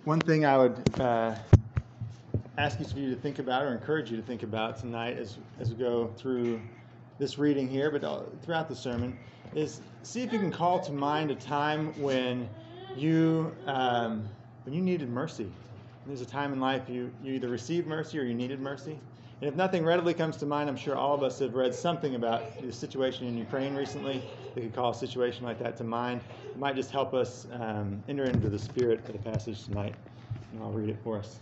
One thing I would ask each of you to think about, or encourage you to think about tonight as we go through this reading here, but throughout the sermon, is see if you can call to mind a time when you needed mercy. There's a time in life you either received mercy or you needed mercy. And if nothing readily comes to mind, I'm sure all of us have read something about the situation in Ukraine recently that could call a situation like that to mind. It might just help us enter into the spirit of the passage tonight. And I'll read it for us.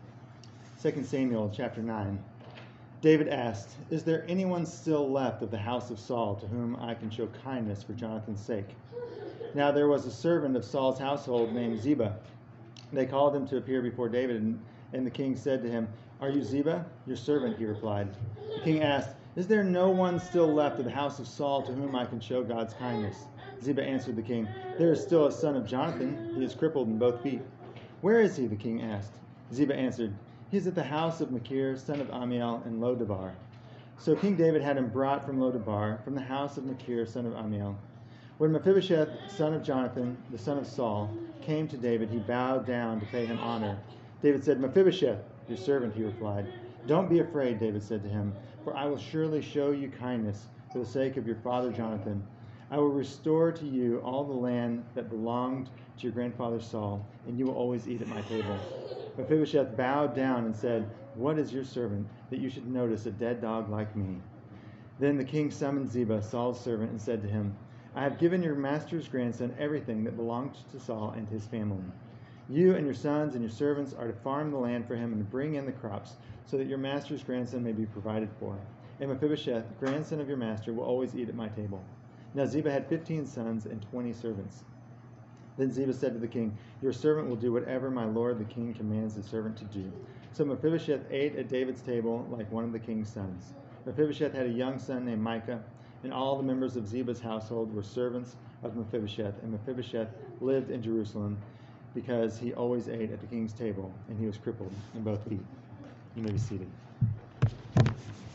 2 Samuel chapter 9. David asked, "Is there anyone still left of the house of Saul to whom I can show kindness for Jonathan's sake?" Now there was a servant of Saul's household named Ziba. They called him to appear before David, and the king said to him, "Are you Ziba?" "Your servant," he replied. The king asked, "Is there no one still left of the house of Saul to whom I can show God's kindness?" Ziba answered the king, "There is still a son of Jonathan. He is crippled in both feet." "Where is he?" the king asked. Ziba answered, "He is at the house of Machir, son of Ammiel, in Lo-debar." So King David had him brought from Lo-debar, from the house of Machir, son of Ammiel. When Mephibosheth, son of Jonathan, the son of Saul, came to David, he bowed down to pay him honor. David said, "Mephibosheth." "Your servant," he replied. "Don't be afraid," David said to him, "for I will surely show you kindness for the sake of your father Jonathan. I will restore to you all the land that belonged to your grandfather Saul, and you will always eat at my table." Mephibosheth bowed down and said, "What is your servant, that you should notice a dead dog like me?" Then the king summoned Ziba, Saul's servant, and said to him, "I have given your master's grandson everything that belonged to Saul and his family. You and your sons and your servants are to farm the land for him and to bring in the crops, so that your master's grandson may be provided for. And Mephibosheth, grandson of your master, will always eat at my table." Now Ziba had 15 sons and 20 servants. Then Ziba said to the king, "Your servant will do whatever my lord the king commands his servant to do." So Mephibosheth ate at David's table like one of the king's sons. Mephibosheth had a young son named Micah, and all the members of Ziba's household were servants of Mephibosheth. And Mephibosheth lived in Jerusalem because he always ate at the king's table, and he was crippled in both feet. You may be seated. Let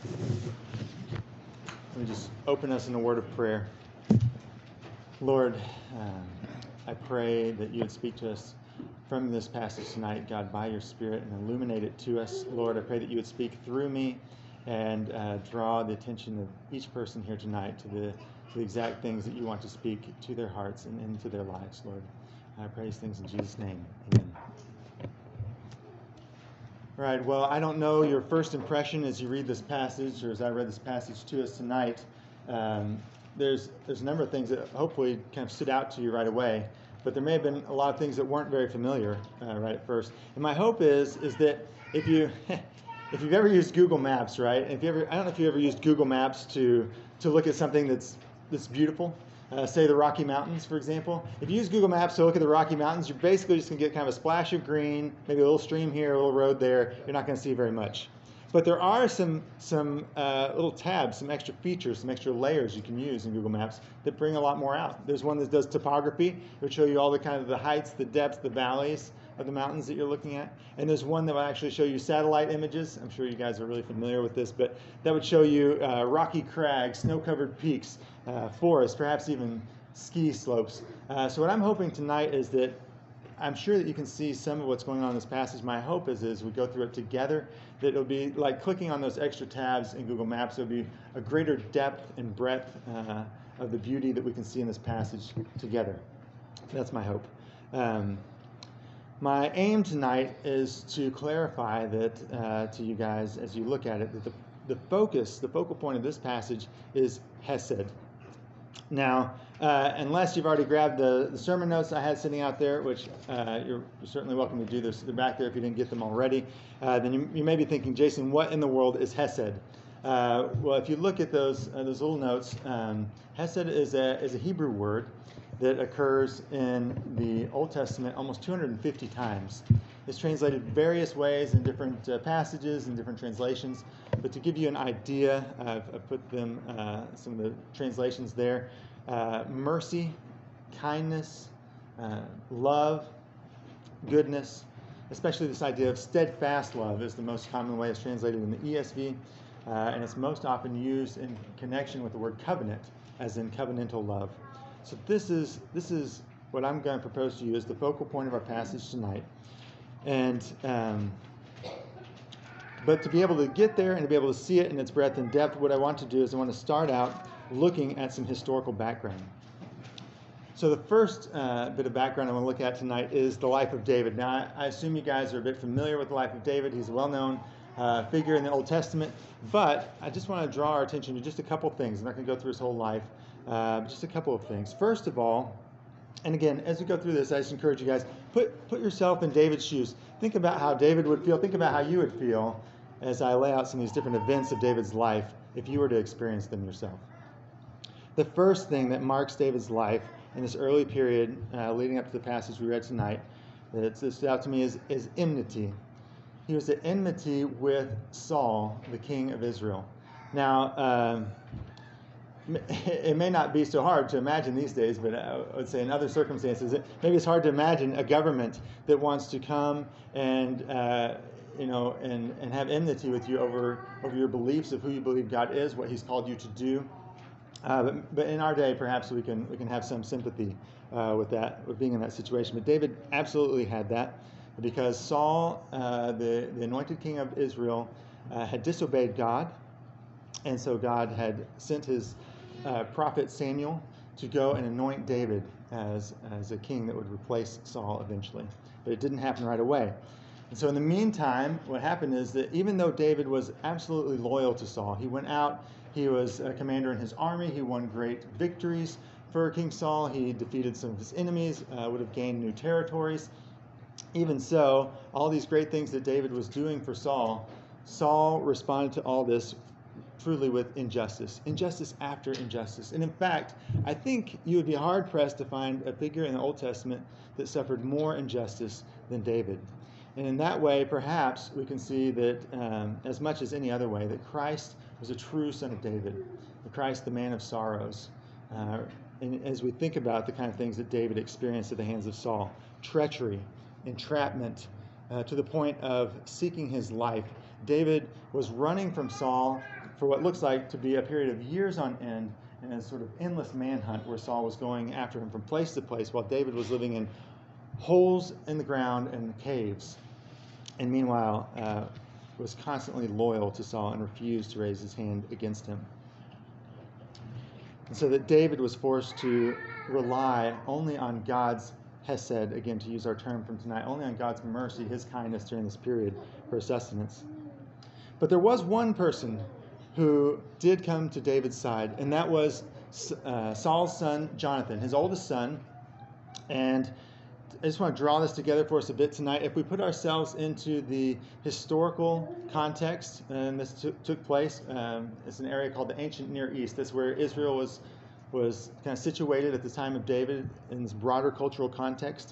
me just open us in a word of prayer. Lord, I pray that you would speak to us from this passage tonight, God, by your Spirit, and illuminate it to us. Lord, I pray that you would speak through me and draw the attention of each person here tonight to the exact things that you want to speak to their hearts and into their lives, Lord. I pray these things in Jesus' name. Amen. All right, well, I don't know your first impression as you read this passage, or as I read this passage to us tonight. There's a number of things that hopefully kind of stood out to you right away, but there may have been a lot of things that weren't very familiar right at first. And my hope is that if you've ever used Google Maps, right? I don't know if you ever used Google Maps to look at something that's beautiful. Say the Rocky Mountains, for example. If you use Google Maps to look at the Rocky Mountains, you're basically just going to get kind of a splash of green, maybe a little stream here, a little road there. You're not going to see very much. But there are some little tabs, some extra features, some extra layers you can use in Google Maps that bring a lot more out. There's one that does topography. It would show you all the kind of the heights, the depths, the valleys of the mountains that you're looking at. And there's one that will actually show you satellite images. I'm sure you guys are really familiar with this, but that would show you rocky crags, snow-covered peaks, forests, perhaps even ski slopes. So what I'm hoping tonight is that I'm sure that you can see some of what's going on in this passage. My hope is as we go through it together, that it'll be like clicking on those extra tabs in Google Maps. It'll be a greater depth and breadth of the beauty that we can see in this passage together. That's my hope. My aim tonight is to clarify that to you guys as you look at it, that the focal point of this passage is Hesed. Now, unless you've already grabbed the sermon notes I had sitting out there, which you're certainly welcome to do this. They're back there if you didn't get them already. Then you may be thinking, Jason, what in the world is Hesed? Well, if you look at those little notes, Hesed is a Hebrew word that occurs in the Old Testament almost 250 times. It's translated various ways in different passages and different translations. But to give you an idea, I've put them some of the translations there. Mercy, kindness, love, goodness, especially this idea of steadfast love is the most common way it's translated in the ESV. And it's most often used in connection with the word covenant, as in covenantal love. So this is what I'm going to propose to you as the focal point of our passage tonight. And but to be able to get there and to be able to see it in its breadth and depth, what I want to do is I want to start out looking at some historical background. So the first bit of background I want to look at tonight is the life of David. Now, I assume you guys are a bit familiar with the life of David. He's a well-known figure in the Old Testament, but I just want to draw our attention to just a couple things. I'm not going to go through his whole life, just a couple of things. First of all, and again, as we go through this, I just encourage you guys, put yourself in David's shoes. Think about how David would feel. Think about how you would feel as I lay out some of these different events of David's life if you were to experience them yourself. The first thing that marks David's life in this early period leading up to the passage we read tonight that stood out to me is enmity. He was at enmity with Saul, the king of Israel. Now, it may not be so hard to imagine these days, but I would say in other circumstances, maybe it's hard to imagine a government that wants to come and and have enmity with you over your beliefs of who you believe God is, what He's called you to do. But in our day, perhaps we can have some sympathy with being in that situation. But David absolutely had that, because Saul, the anointed king of Israel, had disobeyed God, and so God had sent his prophet Samuel to go and anoint David as a king that would replace Saul eventually. But it didn't happen right away. And so in the meantime, what happened is that even though David was absolutely loyal to Saul, he went out, he was a commander in his army, he won great victories for King Saul, he defeated some of his enemies, would have gained new territories. Even so, all these great things that David was doing for Saul, Saul responded to all this truly with injustice after injustice. And in fact, I think you would be hard-pressed to find a figure in the Old Testament that suffered more injustice than David. And in that way, perhaps we can see that, as much as any other way, that Christ was a true son of David, the Christ, the man of sorrows. And as we think about the kind of things that David experienced at the hands of Saul, treachery, entrapment, to the point of seeking his life. David was running from Saul for what looks like to be a period of years on end, in a sort of endless manhunt where Saul was going after him from place to place, while David was living in holes in the ground and caves, and meanwhile was constantly loyal to Saul and refused to raise his hand against him. And so that David was forced to rely only on God's hesed, again to use our term from tonight, only on God's mercy, his kindness during this period for sustenance. But there was one person who did come to David's side, and that was Saul's son, Jonathan, his oldest son. And I just want to draw this together for us a bit tonight. If we put ourselves into the historical context, and this took place, it's an area called the ancient Near East. That's where Israel was kind of situated at the time of David in this broader cultural context.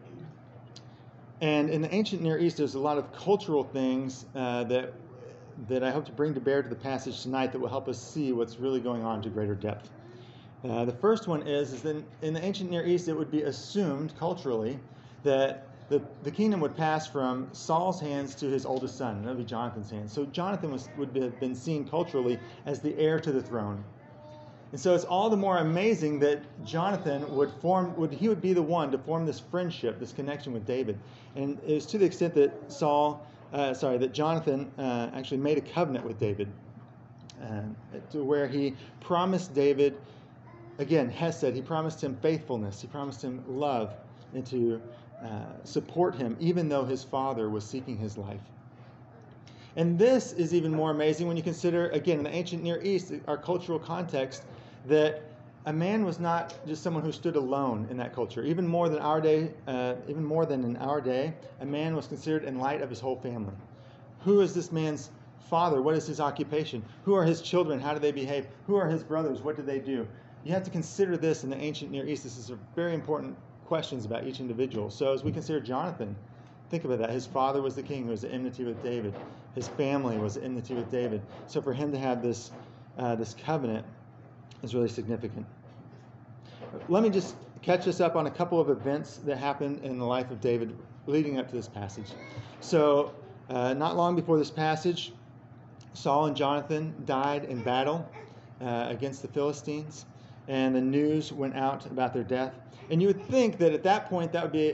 And in the ancient Near East, there's a lot of cultural things that I hope to bring to bear to the passage tonight that will help us see what's really going on to greater depth. The first one is that in the ancient Near East, it would be assumed culturally that the kingdom would pass from Saul's hands to his oldest son, and that would be Jonathan's hands. So Jonathan would have been seen culturally as the heir to the throne. And so it's all the more amazing that Jonathan would be the one to form this friendship, this connection with David. And it was to the extent that that Jonathan actually made a covenant with David, to where he promised David, again, Hesed, he promised him faithfulness, he promised him love, and to support him, even though his father was seeking his life. And this is even more amazing when you consider, again, in the ancient Near East, our cultural context, that a man was not just someone who stood alone in that culture. Even more than in our day, a man was considered in light of his whole family. Who is this man's father? What is his occupation? Who are his children? How do they behave? Who are his brothers? What do they do? You have to consider this in the ancient Near East. This is very important questions about each individual. So as we consider Jonathan, think about that. His father was the king who was at enmity with David. His family was at enmity with David. So for him to have this covenant is really significant. Let me just catch us up on a couple of events that happened in the life of David leading up to this passage. So not long before this passage, Saul and Jonathan died in battle against the Philistines, and the news went out about their death. And you would think that at that point that would be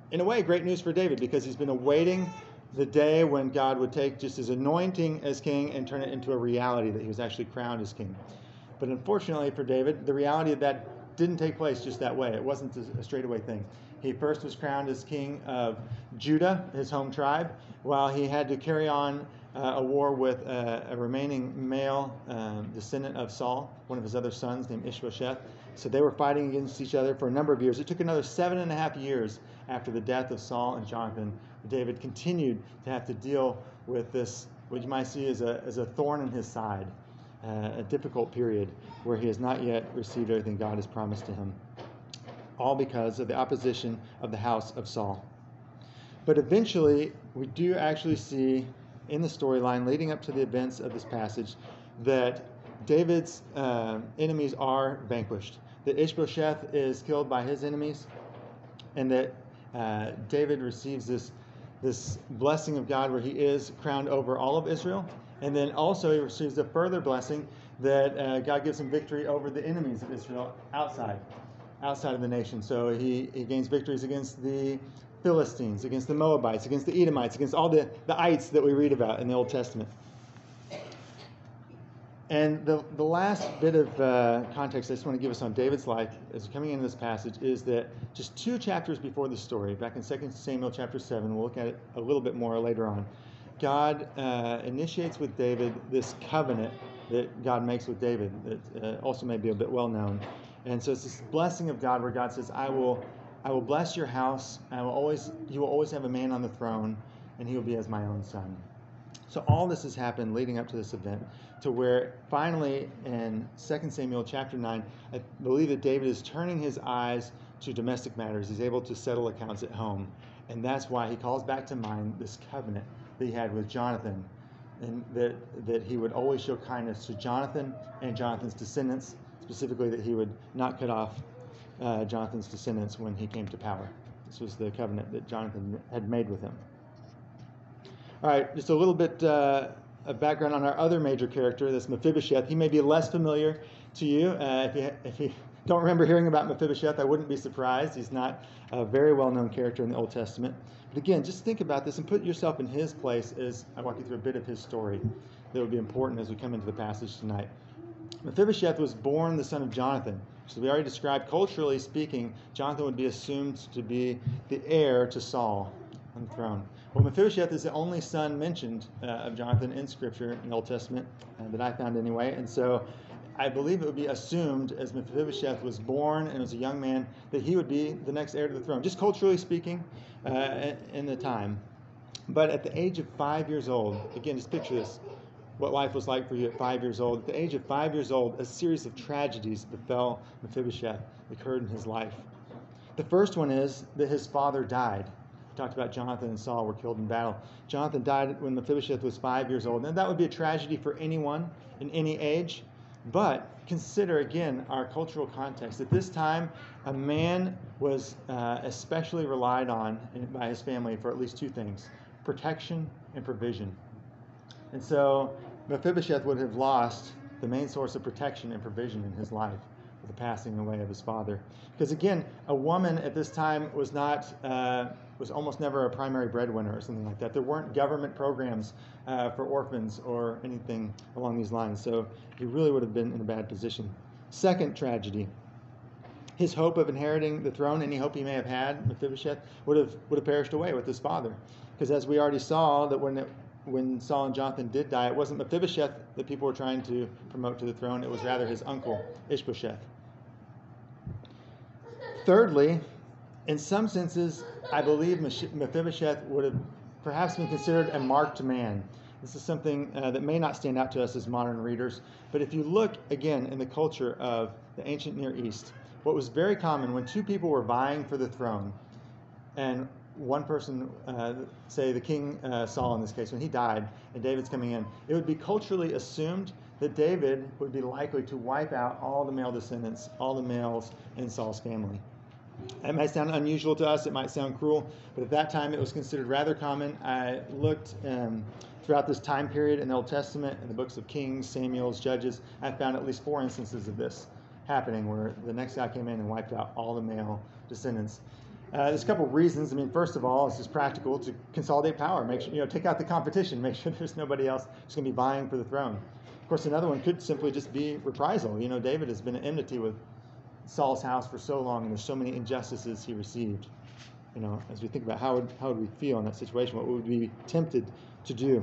in a way, great news for David, because he's been awaiting the day when God would take just his anointing as king and turn it into a reality that he was actually crowned as king. But unfortunately for David, the reality of that didn't take place just that way. It wasn't a straightaway thing. He first was crowned as king of Judah, his home tribe, while he had to carry on a war with a remaining male descendant of Saul, one of his other sons named Ishbosheth. So they were fighting against each other for a number of years. It took another 7.5 years after the death of Saul and Jonathan. David continued to have to deal with this, what you might see as a thorn in his side, a difficult period where he has not yet received everything God has promised to him, all because of the opposition of the house of Saul. But eventually, we do actually see in the storyline leading up to the events of this passage that David's enemies are vanquished, that Ishbosheth is killed by his enemies, and that David receives this blessing of God where he is crowned over all of Israel. And then also he receives a further blessing that God gives him victory over the enemies of Israel outside of the nation. So he gains victories against the Philistines, against the Moabites, against the Edomites, against all the ites that we read about in the Old Testament. And the last bit of context I just want to give us on David's life as coming into this passage is that just 2 chapters before the story, back in 2 Samuel chapter 7, we'll look at it a little bit more later on, God initiates with David this covenant that God makes with David that also may be a bit well known. And so it's this blessing of God where God says, I will bless your house. You will always have a man on the throne, and he will be as my own son. So all this has happened leading up to this event, to where finally in 2 Samuel chapter 9, I believe that David is turning his eyes to domestic matters. He's able to settle accounts at home. And that's why he calls back to mind this covenant that he had with Jonathan, and that he would always show kindness to Jonathan and Jonathan's descendants, specifically that he would not cut off Jonathan's descendants when he came to power. This was the covenant that Jonathan had made with him. All right, just a little bit of background on our other major character, this Mephibosheth. He may be less familiar to you. If you don't remember hearing about Mephibosheth, I wouldn't be surprised. He's not a very well-known character in the Old Testament. But again, just think about this and put yourself in his place as I walk you through a bit of his story that would be important as we come into the passage tonight. Mephibosheth was born the son of Jonathan. So we already described, culturally speaking, Jonathan would be assumed to be the heir to Saul on the throne. Well, Mephibosheth is the only son mentioned of Jonathan in Scripture in the Old Testament that I found anyway. And so I believe it would be assumed as Mephibosheth was born and was a young man that he would be the next heir to the throne, just culturally speaking in the time. But at the age of 5 years old, again, just picture this, what life was like for you at 5 years old. At the age of 5 years old, a series of tragedies befell Mephibosheth, occurred in his life. The first one is that his father died. We talked about Jonathan and Saul were killed in battle. Jonathan died when Mephibosheth was 5 years old. And that would be a tragedy for anyone in any age. But consider, again, our cultural context. At this time, a man was especially relied on by his family for at least 2 things: protection and provision. And so Mephibosheth would have lost the main source of protection and provision in his life with the passing away of his father. Because again, a woman at this time was almost never a primary breadwinner or something like that. There weren't government programs for orphans or anything along these lines. So he really would have been in a bad position. Second tragedy: his hope of inheriting the throne, any hope he may have had, Mephibosheth, would have perished away with his father. Because as we already saw, that when Saul and Jonathan did die, it wasn't Mephibosheth that people were trying to promote to the throne. It was rather his uncle, Ishbosheth. Thirdly, in some senses, I believe Mephibosheth would have perhaps been considered a marked man. This is something that may not stand out to us as modern readers, but if you look, again, in the culture of the ancient Near East, what was very common when 2 people were vying for the throne, and one person, say the king Saul in this case, when he died and David's coming in, it would be culturally assumed that David would be likely to wipe out all the male descendants, all the males in Saul's family. It might sound unusual to us, it might sound cruel, but at that time it was considered rather common. I looked throughout this time period in the Old Testament, in the books of Kings, Samuel's, Judges. I found at least 4 instances of this happening, where the next guy came in and wiped out all the male descendants. There's a couple of reasons. I mean, first of all, it's just practical to consolidate power. Make sure, take out the competition. Make sure there's nobody else who's going to be vying for the throne. Of course, another one could simply just be reprisal. David has been at enmity with Saul's house for so long, and there's so many injustices he received. As we think about how would we feel in that situation, what would we be tempted to do?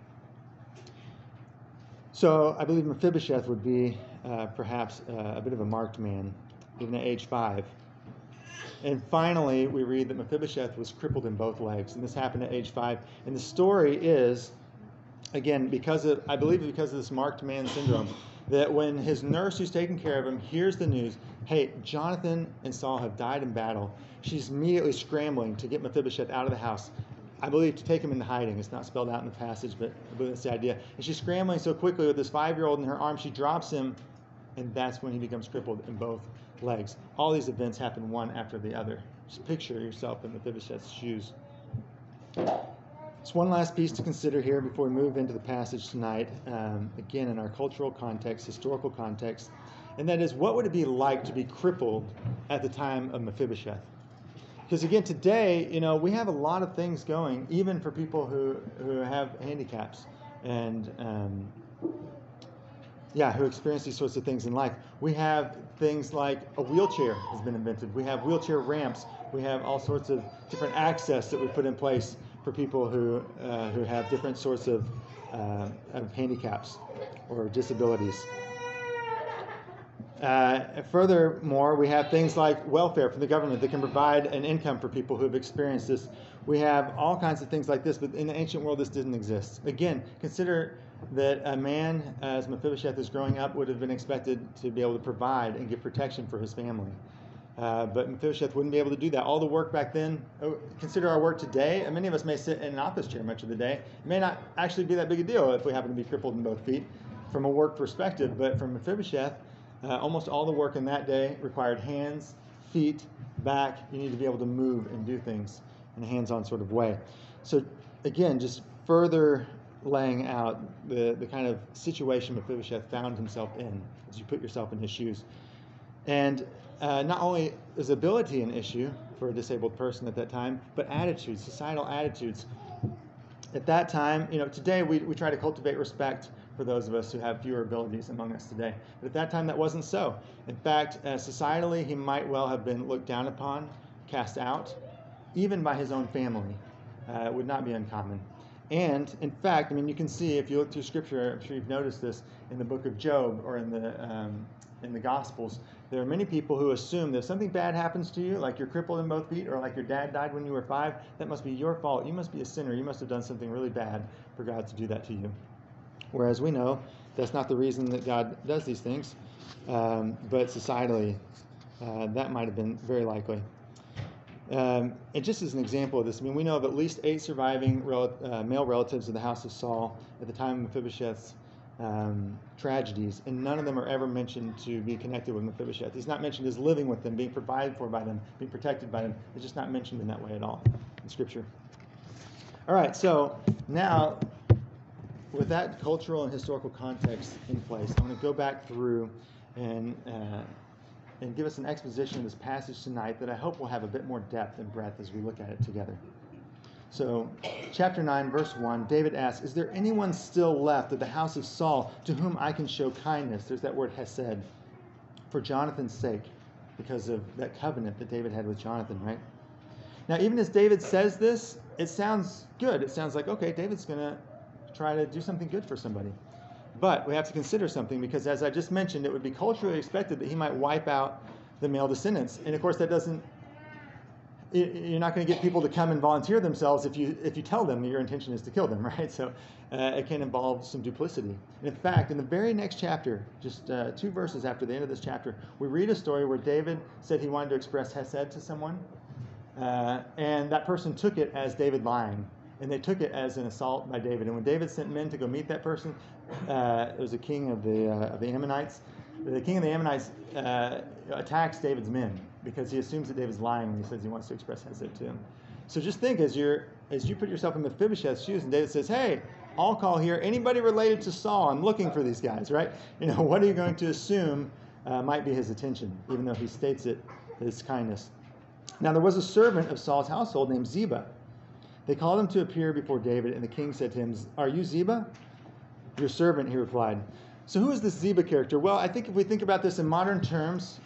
So I believe Mephibosheth would be perhaps a bit of a marked man, even at age 5. And finally, we read that Mephibosheth was crippled in both legs, and this happened at age 5. And the story is, again, I believe because of this marked man syndrome, that when his nurse who's taking care of him hears the news, hey, Jonathan and Saul have died in battle, she's immediately scrambling to get Mephibosheth out of the house. I believe to take him into hiding. It's not spelled out in the passage, but I believe that's the idea. And she's scrambling so quickly with this 5-year-old in her arms, she drops him, and that's when he becomes crippled in both legs. All these events happen one after the other. Just picture yourself in Mephibosheth's shoes. Just one last piece to consider here before we move into the passage tonight, again in our cultural context, historical context, and that is, what would it be like to be crippled at the time of Mephibosheth? Because again, today, we have a lot of things going, even for people who have handicaps and who experience these sorts of things in life. We have things like a wheelchair has been invented. We have wheelchair ramps. We have all sorts of different access that we put in place for people who have different sorts of handicaps or disabilities. Furthermore, we have things like welfare from the government that can provide an income for people who have experienced this. We have all kinds of things like this, but in the ancient world, this didn't exist. Again, consider that a man, as Mephibosheth is growing up, would have been expected to be able to provide and give protection for his family. But Mephibosheth wouldn't be able to do that. All the work back then, consider our work today. Many of us may sit in an office chair much of the day. It may not actually be that big a deal if we happen to be crippled in both feet from a work perspective, but from Mephibosheth, almost all the work in that day required hands, feet, back. You need to be able to move and do things in a hands-on sort of way. So again, just further laying out the kind of situation Mephibosheth found himself in as you put yourself in his shoes. And not only is ability an issue for a disabled person at that time, but attitudes, societal attitudes. At that time, today we try to cultivate respect for those of us who have fewer abilities among us today. But at that time, that wasn't so. In fact, societally, he might well have been looked down upon, cast out, even by his own family. It would not be uncommon. And, in fact, you can see, if you look through Scripture, I'm sure you've noticed this in the book of Job or in the Gospels, there are many people who assume that if something bad happens to you, like you're crippled in both feet or like your dad died when you were 5, that must be your fault. You must be a sinner. You must have done something really bad for God to do that to you. Whereas we know that's not the reason that God does these things, but societally, that might have been very likely. And just as an example of this, we know of at least 8 surviving male relatives of the house of Saul at the time of Mephibosheth's tragedies, and none of them are ever mentioned to be connected with Mephibosheth. He's not mentioned as living with them, being provided for by them, being protected by them. It's just not mentioned in that way at all in Scripture. All right, so now, with that cultural and historical context in place, I want to go back through and give us an exposition of this passage tonight that I hope will have a bit more depth and breadth as we look at it together. So, chapter 9, verse 1, David asks, is there anyone still left of the house of Saul to whom I can show kindness? There's that word hesed, for Jonathan's sake, because of that covenant that David had with Jonathan, right? Now, even as David says this, it sounds good. It sounds like, okay, David's going to try to do something good for somebody. But we have to consider something, because as I just mentioned, it would be culturally expected that he might wipe out the male descendants. And of course, that doesn't, you're not going to get people to come and volunteer themselves if you tell them that your intention is to kill them, right? So it can involve some duplicity. And in fact, in the very next chapter, just 2 verses after the end of this chapter, we read a story where David said he wanted to express hesed to someone, and that person took it as David lying. And they took it as an assault by David. And when David sent men to go meet that person, it was a king of the Ammonites. The king of the Ammonites attacks David's men because he assumes that David's lying when he says he wants to express hesed to him. So just think, as you put yourself in Mephibosheth's shoes, and David says, "Hey, I'll call here anybody related to Saul. I'm looking for these guys." Right? What are you going to assume might be his intention, even though he states it as kindness? Now there was a servant of Saul's household named Ziba. They called him to appear before David, and the king said to him, "Are you Ziba?" "Your servant," he replied. So who is this Ziba character? Well, I think if we think about this in modern terms,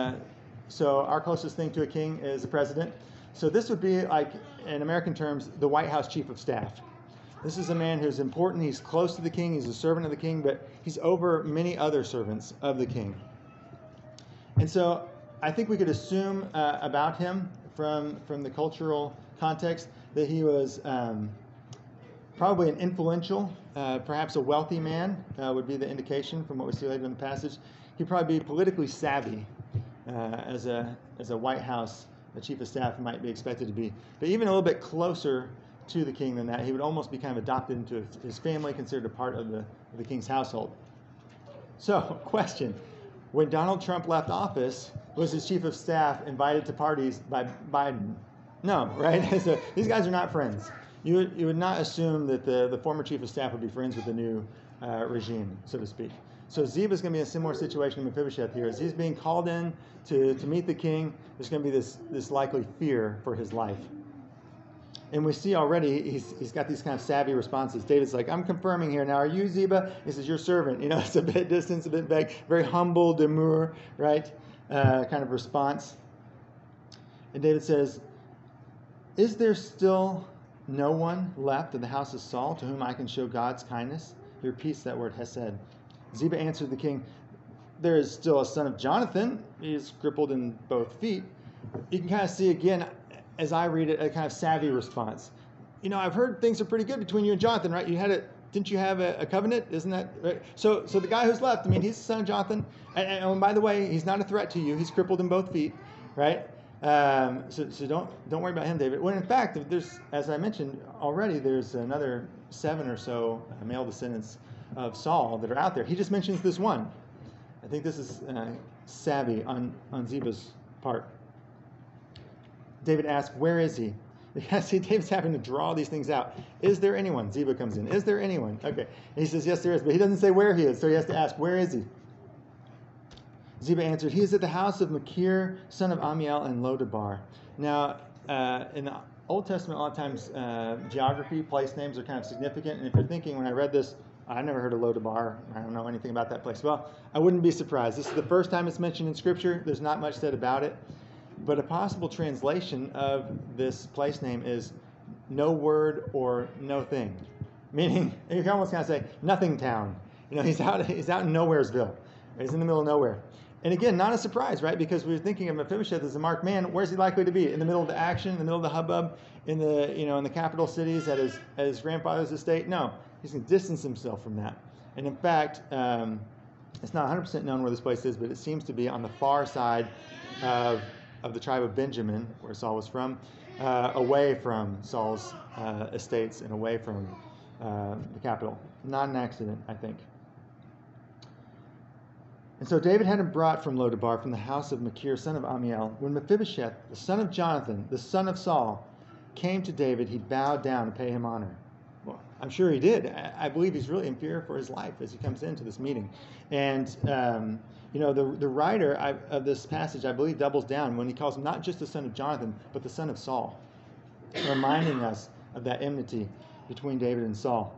so our closest thing to a king is a president. So this would be like, in American terms, the White House chief of staff. This is a man who's important. He's close to the king. He's a servant of the king, but he's over many other servants of the king. And so I think we could assume about him from the cultural context that he was probably an influential, perhaps a wealthy man would be the indication from what we see later in the passage. He'd probably be politically savvy as a White House a chief of staff might be expected to be. But even a little bit closer to the king than that, he would almost be kind of adopted into his family, considered a part of the king's household. So, question. When Donald Trump left office, was his chief of staff invited to parties by Biden? No, right? So these guys are not friends. You would not assume that the former chief of staff would be friends with the new regime, so to speak. So Ziba's going to be in a similar situation to Mephibosheth here. As he's being called in to meet the king, there's going to be this likely fear for his life. And we see already he's got these kind of savvy responses. David's like, "I'm confirming here. Now, are you Ziba?" He says, "Your servant." You know, it's a bit distant, a bit vague, very humble, demure, right? Kind of response. And David says, "Is there still no one left in the house of Saul to whom I can show God's kindness?" He repeats that word, hesed. Ziba answered the king, "There is still a son of Jonathan. He is crippled in both feet." You can kind of see again, as I read it, a kind of savvy response. "You know, I've heard things are pretty good between you and Jonathan, right? Didn't you have a covenant? Isn't that right? So the guy who's left, I mean, he's the son of Jonathan. And by the way, he's not a threat to you. He's crippled in both feet, right? So don't worry about him, David." When in fact, there's, as I mentioned already, there's another 7 or so male descendants of Saul that are out there. He just mentions this one. I think this is savvy on Ziba's part. David asks, "Where is he?" See, David's having to draw these things out. "Is there anyone?" Ziba comes in. "Is there anyone?" Okay. And he says, "Yes, there is." But he doesn't say where he is, so he has to ask, "Where is he?" Ziba answered, "He is at the house of Machir, son of Ammiel, in Lodabar." Now, in the Old Testament, a lot of times geography, place names are kind of significant. And if you're thinking, when I read this, I never heard of Lodabar, I don't know anything about that place. Well, I wouldn't be surprised. This is the first time it's mentioned in Scripture. There's not much said about it. But a possible translation of this place name is "no word" or "no thing," meaning you can almost kind of say "nothing town." You know, he's out in Nowheresville. He's in the middle of nowhere. And again, not a surprise, right? Because we were thinking of Mephibosheth as a marked man. Where's he likely to be? In the middle of the action, in the middle of the hubbub, in the capital cities at his grandfather's estate? No, he's going to distance himself from that. And in fact, it's not 100% known where this place is, but it seems to be on the far side of the tribe of Benjamin, where Saul was from, away from Saul's estates and away from the capital. Not an accident, I think. And so David had him brought from Lodabar, from the house of Machir, son of Ammiel. When Mephibosheth, the son of Jonathan, the son of Saul, came to David, he bowed down to pay him honor. Well, I'm sure he did. I believe he's really in fear for his life as he comes into this meeting. And the writer of this passage, I believe, doubles down when he calls him not just the son of Jonathan, but the son of Saul, reminding us of that enmity between David and Saul.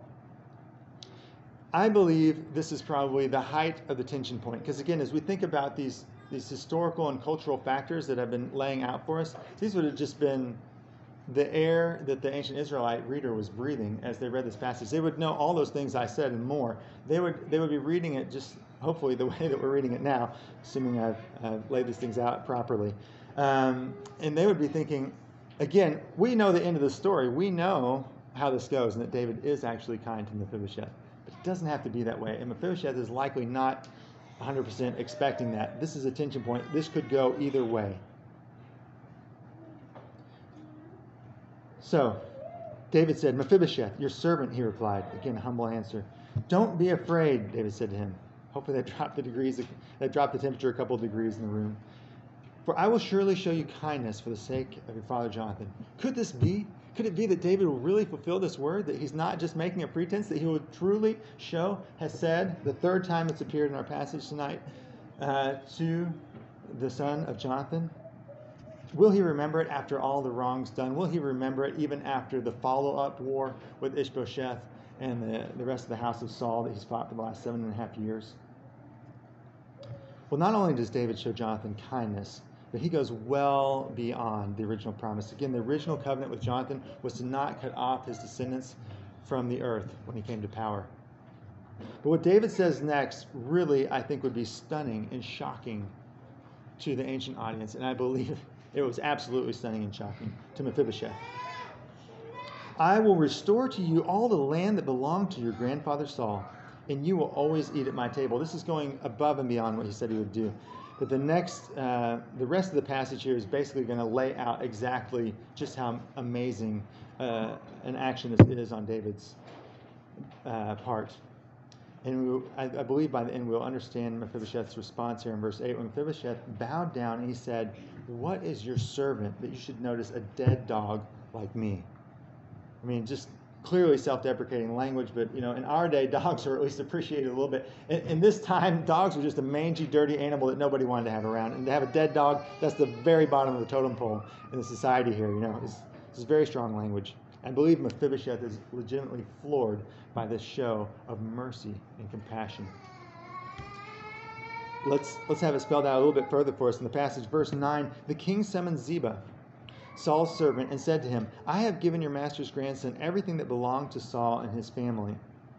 I believe this is probably the height of the tension point, because again, as we think about these historical and cultural factors that I've been laying out for us, these would have just been the air that the ancient Israelite reader was breathing as they read this passage. They would know all those things I said and more. They would be reading it just hopefully the way that we're reading it now, assuming I've laid these things out properly. And they would be thinking, again, we know the end of the story. We know how this goes, and that David is actually kind to Mephibosheth. But it doesn't have to be that way. And Mephibosheth is likely not 100% expecting that. This is a tension point. This could go either way. So, David said, "Mephibosheth, your servant," he replied. Again, a humble answer. "Don't be afraid," David said to him. Hopefully that dropped the temperature a couple of degrees in the room. "For I will surely show you kindness for the sake of your father Jonathan." Could this be? Could it be that David will really fulfill this word, that he's not just making a pretense, that he will truly show, has said, the third time it's appeared in our passage tonight, to the son of Jonathan? Will he remember it after all the wrongs done? Will he remember it even after the follow-up war with Ishbosheth and the rest of the house of Saul that he's fought for the last 7.5 years? Well, not only does David show Jonathan kindness, but he goes well beyond the original promise. Again, the original covenant with Jonathan was to not cut off his descendants from the earth when he came to power. But what David says next really, I think, would be stunning and shocking to the ancient audience, and I believe it was absolutely stunning and shocking to Mephibosheth. I will restore to you all the land that belonged to your grandfather Saul, and you will always eat at my table. This is going above and beyond what he said he would do. But the rest of the passage here is basically going to lay out exactly just how amazing an action this is on David's part. And I believe by the end we'll understand Mephibosheth's response here in verse 8. When Mephibosheth bowed down and he said, "What is your servant that you should notice a dead dog like me?" I mean, just clearly self-deprecating language, but in our day, dogs are at least appreciated a little bit. In this time, dogs were just a mangy, dirty animal that nobody wanted to have around. And to have a dead dog, that's the very bottom of the totem pole in the society here. This is very strong language. I believe Mephibosheth is legitimately floored by this show of mercy and compassion. Let's have it spelled out a little bit further for us in the passage. Verse 9, the king summoned Ziba, Saul's servant, and said to him, "I have given your master's grandson everything that belonged to Saul and his family.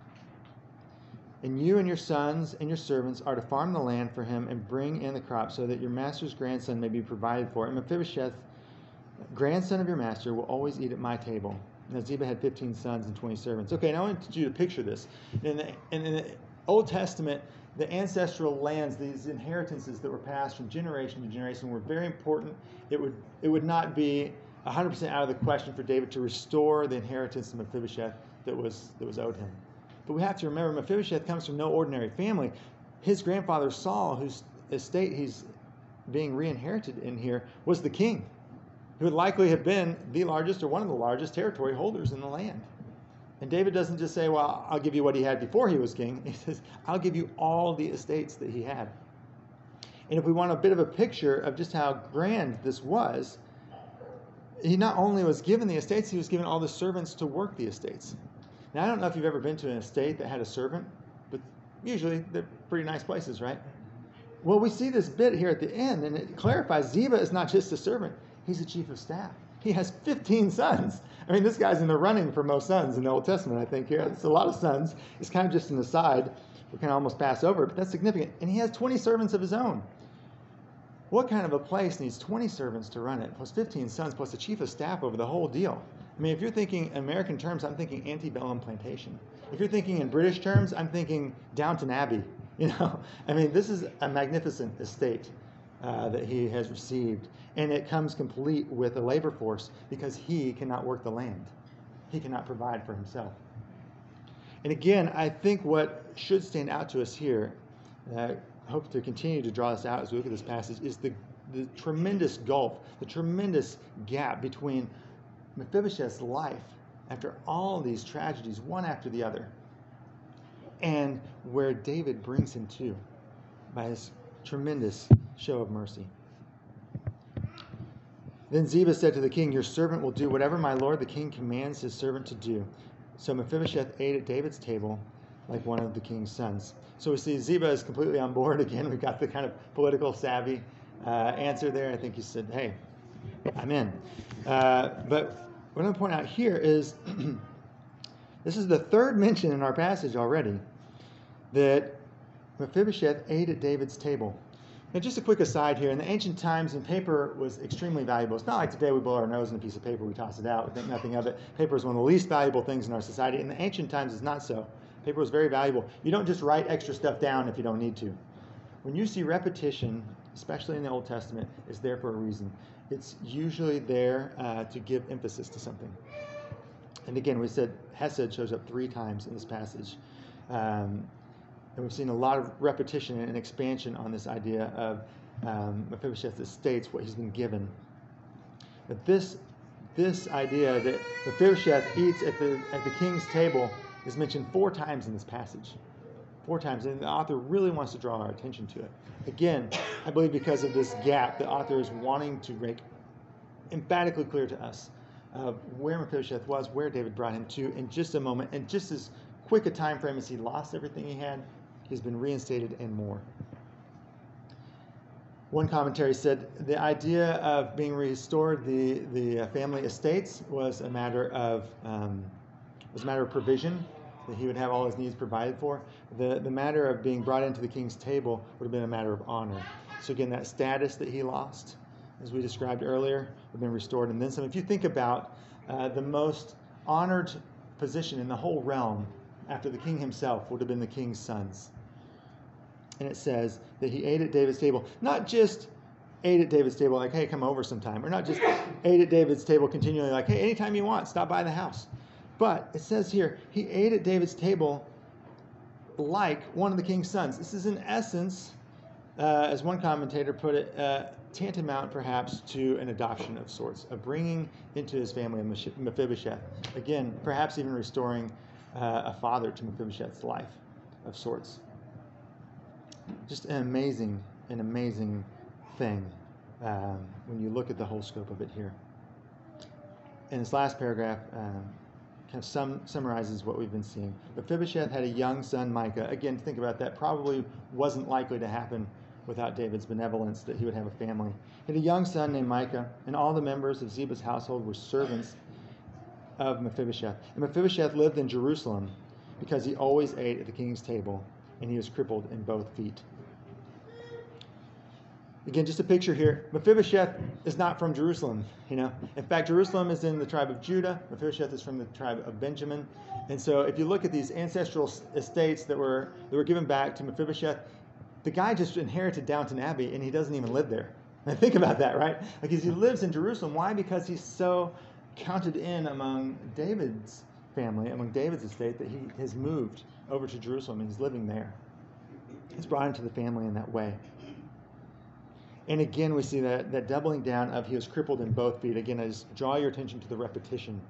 And you and your sons and your servants are to farm the land for him and bring in the crop so that your master's grandson may be provided for. And Mephibosheth, grandson of your master, will always eat at my table." Now Ziba had 15 sons and 20 servants. Okay, now I want you to picture this. In the Old Testament, the ancestral lands, these inheritances that were passed from generation to generation, were very important. It would not be 100% out of the question for David to restore the inheritance to Mephibosheth that was owed him. But we have to remember, Mephibosheth comes from no ordinary family. His grandfather Saul, whose estate he's being re-inherited in here, was the king, who would likely have been the largest or one of the largest territory holders in the land. And David doesn't just say, "Well, I'll give you what he had before he was king." He says, "I'll give you all the estates that he had." And if we want a bit of a picture of just how grand this was, he not only was given the estates, he was given all the servants to work the estates. Now, I don't know if you've ever been to an estate that had a servant, but usually they're pretty nice places, right? Well, we see this bit here at the end, and it clarifies Ziba is not just a servant. He's a chief of staff. He has 15 sons. I mean, this guy's in the running for most sons in the Old Testament, I think, here. It's a lot of sons. It's kind of just an aside. We kind of almost pass over, but that's significant. And he has 20 servants of his own. What kind of a place needs 20 servants to run it, plus 15 sons, plus a chief of staff over the whole deal? I mean, if you're thinking American terms, I'm thinking antebellum plantation. If you're thinking in British terms, I'm thinking Downton Abbey. I mean, this is a magnificent estate that he has received. And it comes complete with a labor force because he cannot work the land. He cannot provide for himself. And again, I think what should stand out to us here, and I hope to continue to draw this out as we look at this passage, is the tremendous gulf, the tremendous gap between Mephibosheth's life after all these tragedies, one after the other, and where David brings him to by his tremendous show of mercy. Then Ziba said to the king, "Your servant will do whatever my lord the king commands his servant to do." So Mephibosheth ate at David's table like one of the king's sons. So we see Ziba is completely on board. Again, we've got the kind of political savvy answer there. I think he said, "Hey, I'm in." But what I'm going to point out here is this is the third mention in our passage already that Mephibosheth ate at David's table. Now, just a quick aside here. In the ancient times, paper was extremely valuable. It's not like today we blow our nose in a piece of paper, we toss it out, we think nothing of it. Paper is one of the least valuable things in our society. In the ancient times, it's not so. Paper was very valuable. You don't just write extra stuff down if you don't need to. When you see repetition, especially in the Old Testament, it's there for a reason. It's usually there to give emphasis to something. And again, we said Hesed shows up 3 times in this passage. And we've seen a lot of repetition and expansion on this idea of Mephibosheth's estates, what he's been given. But this idea that Mephibosheth eats at the king's table is mentioned 4 times in this passage. 4 times, and the author really wants to draw our attention to it. Again, I believe because of this gap, the author is wanting to make emphatically clear to us of where Mephibosheth was, where David brought him to in just a moment, and just as quick a time frame as he lost everything he had, he's been reinstated and more. One commentary said the idea of being restored the family estates was a matter of provision, that he would have all his needs provided for. The matter of being brought into the king's table would have been a matter of honor. So again, that status that he lost, as we described earlier, would have been restored. And then some. If you think about the most honored position in the whole realm after the king himself would have been the king's sons. And it says that he ate at David's table. Not just ate at David's table like, hey, come over sometime. Or not just ate at David's table continually like, hey, anytime you want, stop by the house. But it says here, he ate at David's table like one of the king's sons. This is in essence, as one commentator put it, tantamount perhaps to an adoption of sorts, of bringing into his family Mephibosheth. Again, perhaps even restoring a father to Mephibosheth's life of sorts. Just an amazing thing when you look at the whole scope of it here. In this last paragraph, kind of summarizes what we've been seeing. Mephibosheth had a young son, Micah. Again, think about that. Probably wasn't likely to happen without David's benevolence, that he would have a family. He had a young son named Micah, and all the members of Ziba's household were servants of Mephibosheth. And Mephibosheth lived in Jerusalem because he always ate at the king's table, and he was crippled in both feet. Again, just a picture here. Mephibosheth is not from Jerusalem, In fact, Jerusalem is in the tribe of Judah. Mephibosheth is from the tribe of Benjamin. And so if you look at these ancestral estates that were given back to Mephibosheth, the guy just inherited Downton Abbey, and he doesn't even live there. And think about that, right? Like, he lives in Jerusalem. Why? Because he's so counted in among David's family, among David's estate, that he has moved over to Jerusalem, and he's living there. He's brought into the family in that way. And again, we see that doubling down of he was crippled in both feet. Again, I just draw your attention to the repetition.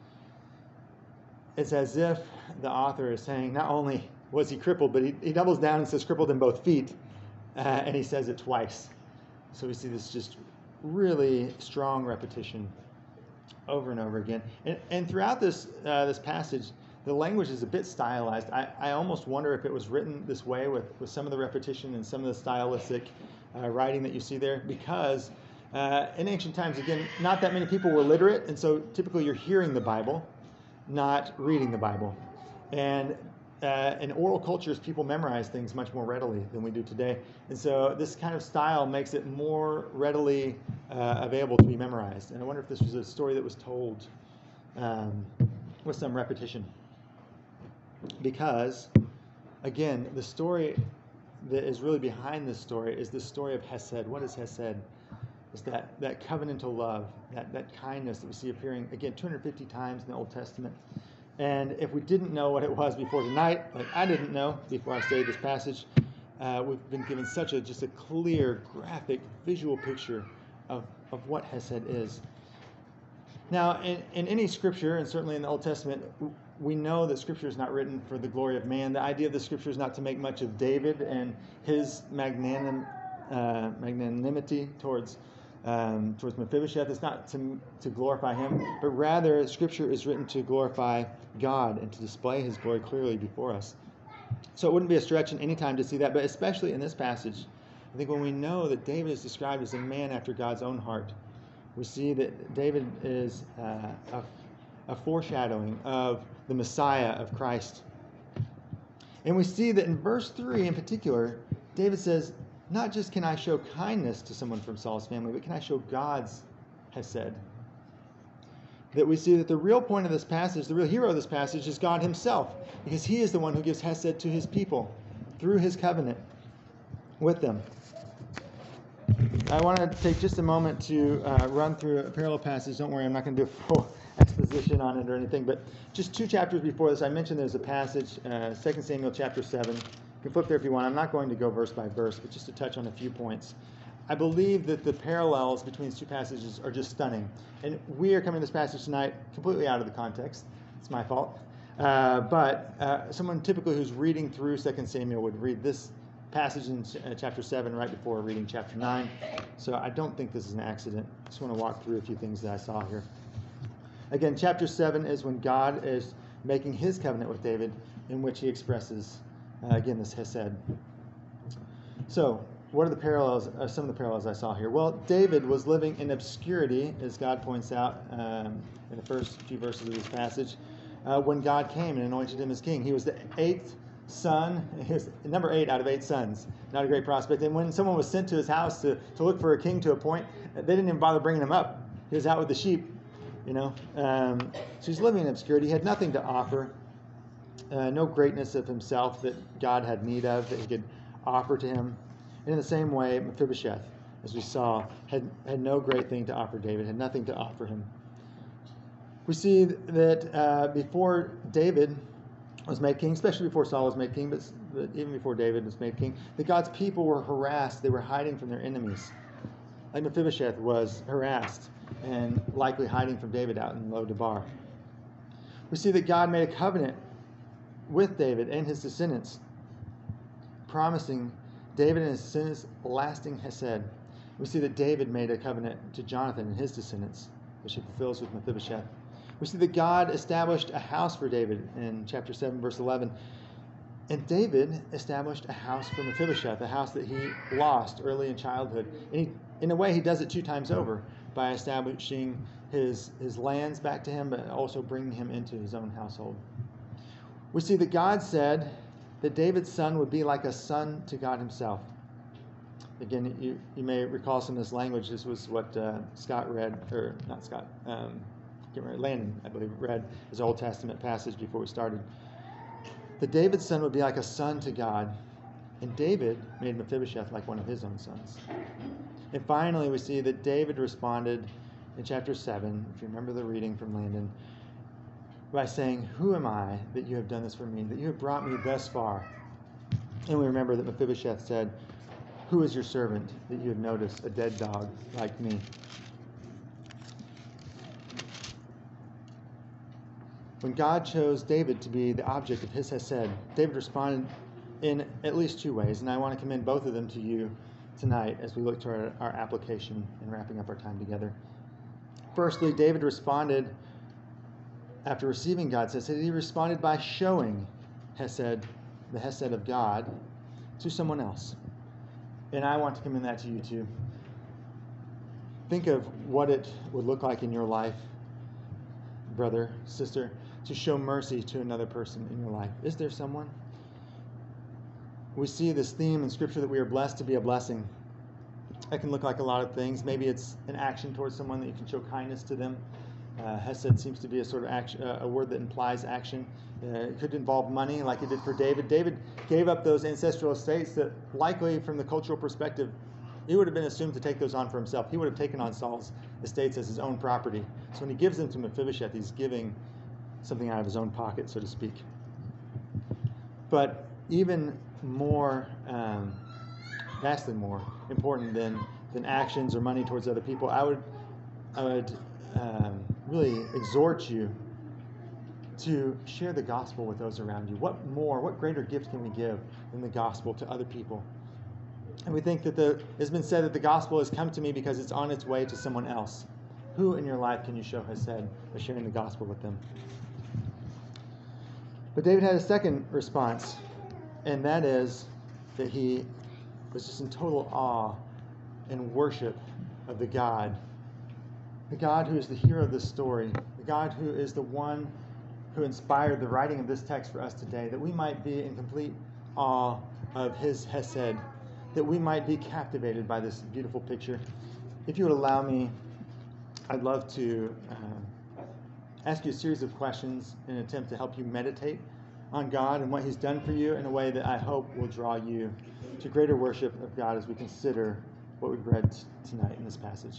It's as if the author is saying not only was he crippled, but he doubles down and says crippled in both feet, and he says it twice. So we see this just really strong repetition over and over again. And throughout this passage, the language is a bit stylized. I almost wonder if it was written this way with some of the repetition and some of the stylistic writing that you see there, because in ancient times, again, not that many people were literate, and so typically you're hearing the Bible, not reading the Bible. And in oral cultures, people memorize things much more readily than we do today. And so this kind of style makes it more readily available to be memorized. And I wonder if this was a story that was told with some repetition. Because, again, the story that is really behind this story is the story of Hesed. What is Hesed? It's that covenantal love, that kindness that we see appearing, again, 250 times in the Old Testament. And if we didn't know what it was before tonight, like I didn't know before I studied this passage, we've been given such a clear, graphic, visual picture of what Hesed is. Now, in any scripture, and certainly in the Old Testament, we know that scripture is not written for the glory of man. The idea of the scripture is not to make much of David and his magnanimity towards Mephibosheth. It's not to glorify him, but rather scripture is written to glorify God and to display his glory clearly before us. So it wouldn't be a stretch in any time to see that, but especially in this passage, I think when we know that David is described as a man after God's own heart, we see that David is a foreshadowing of the Messiah of Christ. And we see that in verse 3 in particular, David says, not just can I show kindness to someone from Saul's family, but can I show God's Hesed? That we see that the real point of this passage, the real hero of this passage is God himself, because he is the one who gives Hesed to his people through his covenant with them. I want to take just a moment to run through a parallel passage. Don't worry, I'm not going to do a full exposition on it or anything, but just 2 chapters before this, I mentioned there's a passage, 2 Samuel chapter 7. You can flip there if you want. I'm not going to go verse by verse, but just to touch on a few points. I believe that the parallels between these 2 passages are just stunning. And we are coming to this passage tonight completely out of the context. It's my fault. But someone typically who's reading through 2 Samuel would read this passage in chapter 7 right before reading chapter 9. So I don't think this is an accident. I just want to walk through a few things that I saw here. Again, chapter 7 is when God is making his covenant with David, in which he expresses, again, this hesed. So, what are the parallels? Some of the parallels I saw here. Well, David was living in obscurity, as God points out in the first few verses of this passage, when God came and anointed him as king. He was the 8th son. He was number 8 out of 8 sons. Not a great prospect. And when someone was sent to his house to look for a king to appoint, they didn't even bother bringing him up. He was out with the sheep, So he's living in obscurity. He had nothing to offer, no greatness of himself that God had need of that he could offer to him. And in the same way, Mephibosheth, as we saw, had no great thing to offer David, had nothing to offer him. We see that before David was made king, especially before Saul was made king, but even before David was made king, that God's people were harassed. They were hiding from their enemies. Like Mephibosheth was harassed and likely hiding from David out in Lo-Debar. We see that God made a covenant with David and his descendants, promising David and his descendants lasting hesed. We see that David made a covenant to Jonathan and his descendants, which he fulfills with Mephibosheth. We see that God established a house for David in chapter 7, verse 11. And David established a house for Mephibosheth, a house that he lost early in childhood. And in a way, he does it 2 times over by establishing his lands back to him, but also bringing him into his own household. We see that God said that David's son would be like a son to God himself. Again, you may recall some of this language. This was what Scott read, or not Scott, Landon, I believe, read his Old Testament passage before we started. That David's son would be like a son to God, and David made Mephibosheth like one of his own sons. And finally, we see that David responded in chapter 7, if you remember the reading from Landon, by saying, "Who am I that you have done this for me, that you have brought me thus far?" And we remember that Mephibosheth said, "Who is your servant that you have noticed a dead dog like me?" When God chose David to be the object of his hesed, David responded in at least 2 ways, and I want to commend both of them to you tonight as we look to our application and wrapping up our time together. Firstly, David responded after receiving God's hesed. He responded by showing hesed, the hesed of God, to someone else. And I want to commend that to you too. Think of what it would look like in your life, brother, sister, to show mercy to another person in your life. Is there someone? We see this theme in Scripture that we are blessed to be a blessing. That can look like a lot of things. Maybe it's an action towards someone that you can show kindness to them. Hesed seems to be a sort of action, a word that implies action. It could involve money, like it did for David. David gave up those ancestral estates that, likely from the cultural perspective, he would have been assumed to take those on for himself. He would have taken on Saul's estates as his own property. So when he gives them to Mephibosheth, he's giving something out of his own pocket, so to speak. But even more, vastly more important than actions or money towards other people, I would really exhort you to share the gospel with those around you. What greater gift can we give than the gospel to other people? And we think that it's been said that the gospel has come to me because it's on its way to someone else. Who in your life can you show hesed by sharing the gospel with them? But David had a second response, and that is that he was just in total awe and worship of the God who is the hero of this story, the God who is the one who inspired the writing of this text for us today, that we might be in complete awe of his hesed, that we might be captivated by this beautiful picture. If you would allow me, I'd love to ask you a series of questions in an attempt to help you meditate on God and what he's done for you in a way that I hope will draw you to greater worship of God as we consider what we've read tonight in this passage.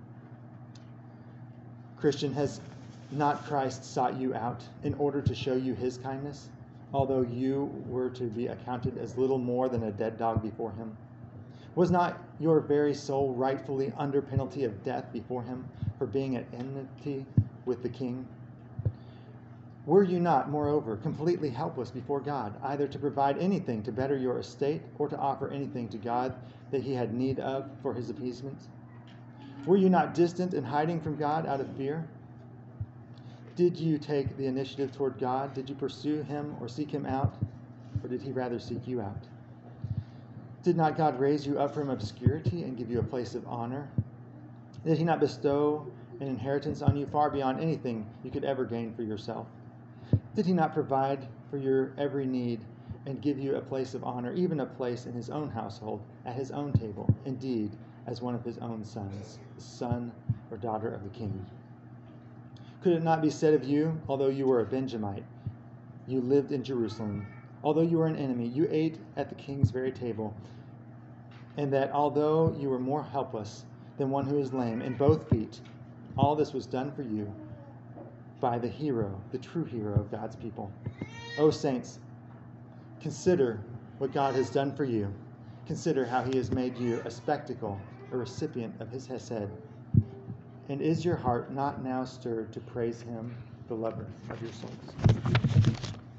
Christian, has not Christ sought you out in order to show you his kindness, although you were to be accounted as little more than a dead dog before him? Was not your very soul rightfully under penalty of death before him for being at enmity with the king? Were you not, moreover, completely helpless before God, either to provide anything to better your estate or to offer anything to God that he had need of for his appeasement? Were you not distant and hiding from God out of fear? Did you take the initiative toward God? Did you pursue him or seek him out? Or did he rather seek you out? Did not God raise you up from obscurity and give you a place of honor? Did he not bestow an inheritance on you far beyond anything you could ever gain for yourself? Did he not provide for your every need and give you a place of honor, even a place in his own household, at his own table, indeed, as one of his own sons, the son or daughter of the king? Could it not be said of you, although you were a Benjamite, you lived in Jerusalem, although you were an enemy, you ate at the king's very table, and that although you were more helpless than one who is lame in both feet, all this was done for you by the hero, the true hero of God's people? O saints, consider what God has done for you. Consider how he has made you a spectacle, a recipient of his hesed. And is your heart not now stirred to praise him, the lover of your souls?